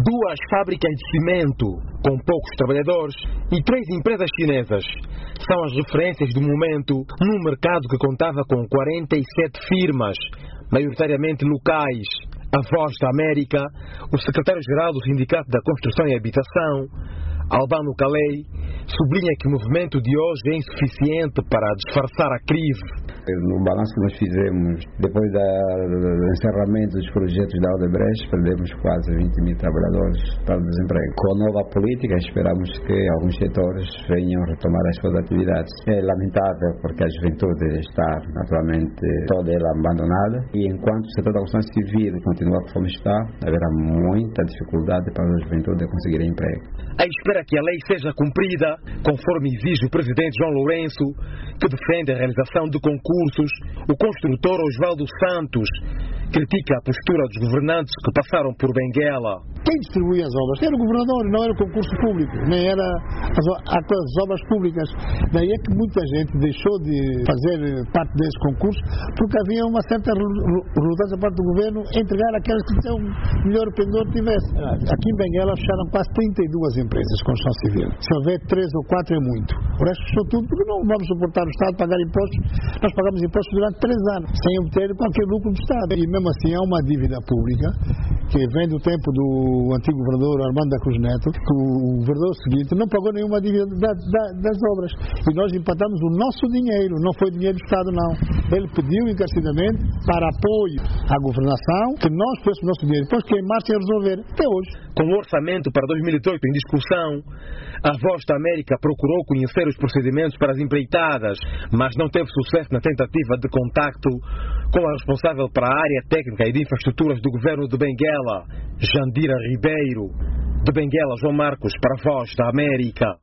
2 fábricas de cimento com poucos trabalhadores e 3 empresas chinesas são as referências do momento num mercado que contava com 47 firmas, maioritariamente locais. A Voz da América, o secretário-geral do Sindicato da Construção e Habitação, Albano Calei, sublinha que o movimento de hoje é insuficiente para disfarçar a crise. No balanço que nós fizemos, depois do encerramento dos projetos da Odebrecht, perdemos quase 20.000 trabalhadores para o desemprego. Com a nova política, esperamos que alguns setores venham retomar as suas atividades. É lamentável porque a juventude está, naturalmente, toda ela abandonada e enquanto o setor da construção civil continua como está, haverá muita dificuldade para a juventude conseguir emprego. À espera que a lei seja cumprida, conforme exige o presidente João Lourenço, que defende a realização de concursos, o construtor Osvaldo Santos critica a postura dos governantes que passaram por Benguela. Quem distribuía as obras? Era o governador, não era o concurso público, nem era as obras públicas. Daí é que muita gente deixou de fazer parte desse concurso porque havia uma certa relutância da parte do governo em entregar aquelas que o melhor pendor tivesse. Aqui em Benguela fecharam quase 32 empresas de construção civil. Se houver 3 ou 4 é muito. O resto fechou tudo porque não vamos suportar o Estado pagar impostos. Nós pagamos impostos durante 3 anos, sem obter qualquer lucro do Estado. E mesmo assim há uma dívida pública que vem do tempo do antigo governador Armando da Cruz Neto, que o governador seguinte não pagou nenhuma dívida das obras. E nós empatamos o nosso dinheiro, não foi dinheiro do Estado, não. Ele pediu encarecidamente para apoio à governação que nós pudéssemos o nosso dinheiro. Depois que em março ia resolver, até hoje. Com o orçamento para 2018 em discussão, a Voz da América procurou conhecer os procedimentos para as empreitadas, mas não teve sucesso na tentativa de contacto com a responsável para a área técnica e de infraestruturas do governo de Benguela, Jandira Ribeiro. De Benguela, João Marcos, para a Voz da América.